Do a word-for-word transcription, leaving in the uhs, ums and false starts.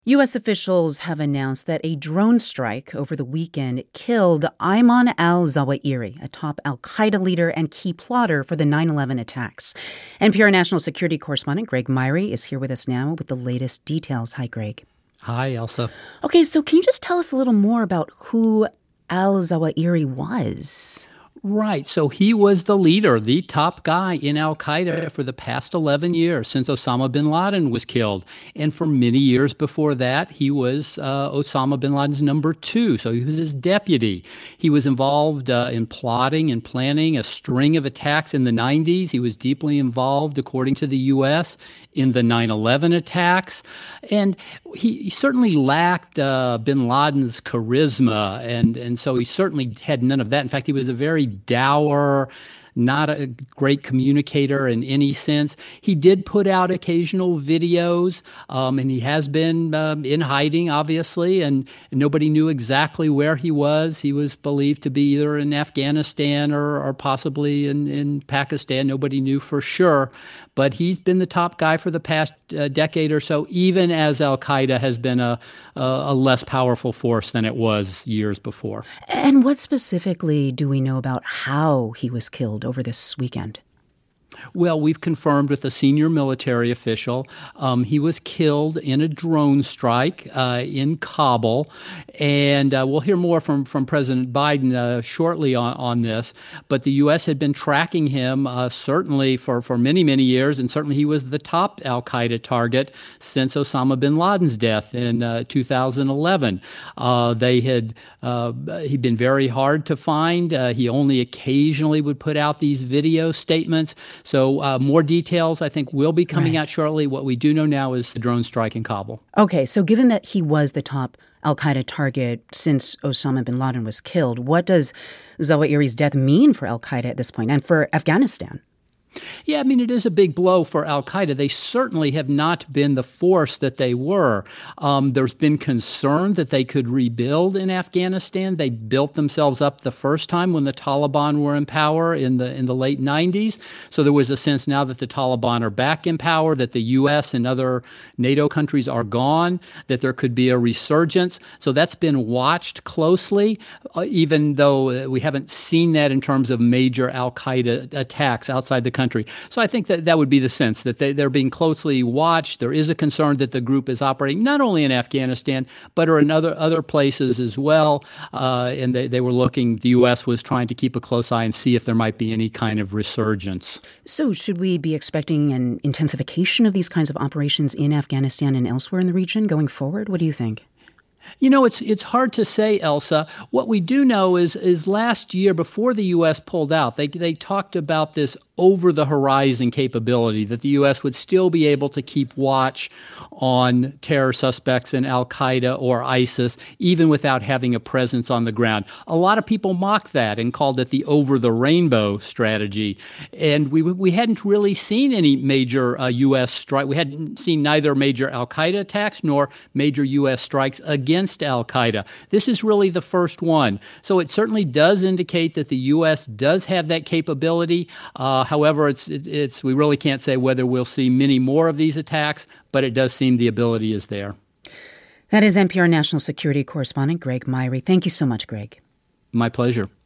U S officials have announced that a drone strike over the weekend killed Ayman al-Zawahiri, a top al-Qaeda leader and key plotter for the nine eleven attacks. N P R national security correspondent Greg Myre is here with us now with the latest details. Hi, Greg. Hi, Elsa. Okay, so can you just tell us a little more about who al-Zawahiri was? Right. So he was the leader, the top guy in al-Qaeda for the past eleven years since Osama bin Laden was killed. And for many years before that, he was uh, Osama bin Laden's number two. So he was his deputy. He was involved uh, in plotting and planning a string of attacks in the nineties. He was deeply involved, according to the U S, in the nine eleven attacks. And he, he certainly lacked uh, bin Laden's charisma. And, and so he certainly had none of that. In fact, he was a very dour, not a great communicator in any sense. He did put out occasional videos, um, and he has been um, in hiding, obviously, and nobody knew exactly where he was. He was believed to be either in Afghanistan or, or possibly in, in Pakistan. Nobody knew for sure. But he's been the top guy for the past uh, decade or so, even as al-Qaeda has been a, a, a less powerful force than it was years before. And what specifically do we know about how he was killed over this weekend? Well, we've confirmed with a senior military official. Um, he was killed in a drone strike uh, in Kabul. And uh, we'll hear more from, from President Biden uh, shortly on, on this. But the U S had been tracking him uh, certainly for, for many, many years. And certainly he was the top al-Qaeda target since Osama bin Laden's death in uh, two thousand eleven. Uh, they had uh, he'd been very hard to find. Uh, he only occasionally would put out these video statements. So uh, more details, I think, will be coming right. out shortly. What we do know now is the drone strike in Kabul. Okay, so given that he was the top al-Qaeda target since Osama bin Laden was killed, what does Zawahiri's death mean for al-Qaeda at this point and for Afghanistan? Yeah, I mean, it is a big blow for al-Qaeda. They certainly have not been the force that they were. Um, there's been concern that they could rebuild in Afghanistan. They built themselves up the first time when the Taliban were in power in the in the late nineties. So there was a sense now that the Taliban are back in power, that the U S and other NATO countries are gone, that there could be a resurgence. So that's been watched closely, uh, even though we haven't seen that in terms of major al-Qaeda attacks outside the country. Country. So I think that that would be the sense that they, they're being closely watched. There is a concern that the group is operating not only in Afghanistan, but are in other other places as well. Uh, and they, they were looking, the U S was trying to keep a close eye and see if there might be any kind of resurgence. So should we be expecting an intensification of these kinds of operations in Afghanistan and elsewhere in the region going forward? What do you think? You know, it's it's hard to say, Elsa. What we do know is is last year, before the U S pulled out, they they talked about this over-the-horizon capability, that the U S would still be able to keep watch on terror suspects in al-Qaeda or ISIS, even without having a presence on the ground. A lot of people mocked that and called it the over-the-rainbow strategy. And we we hadn't really seen any major uh, U S strike. We hadn't seen neither major al-Qaeda attacks nor major U S strikes against al-Qaeda. This is really the first one. So it certainly does indicate that the U S does have that capability. Uh, However, it's, it's it's we really can't say whether we'll see many more of these attacks, but it does seem the ability is there. That is N P R national security correspondent Greg Myre. Thank you so much, Greg. My pleasure.